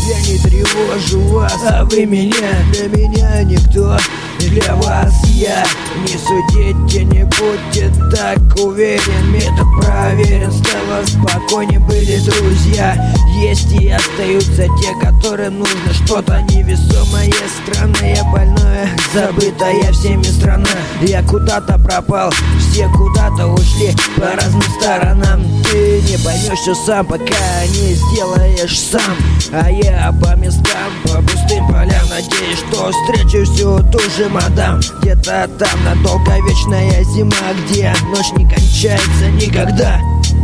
Я не тревожу вас, а вы меня. Для меня никто, для вас я. Не судите, не будьте так уверен. Метод проверен, стало спокойнее, были друзья. Есть и остаются те, которым нужно что-то невесомое, странное, больное, забытое всеми страна. Я куда-то пропал, все куда-то ушли по разным сторонам. Ты не поймешь все сам, пока не сделаешь сам. А я по местам, по пустым полям, надеюсь, что встречу всю ту же мадам. Где-то там надолго вечная зима, где ночь не кончается никогда.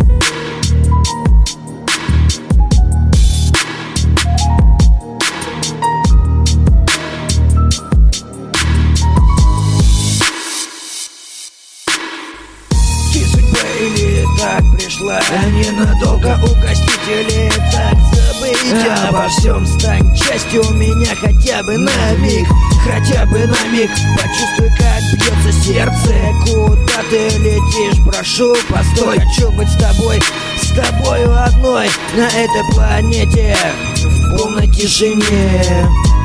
Или так пришла, а ненадолго угостить, или так забыть обо всем. Стань частью меня хотя бы на миг, хотя бы на миг. Почувствуй, как бьется сердце, куда ты летишь. Прошу, постой, хочу быть с тобою одной на этой планете в полной тишине.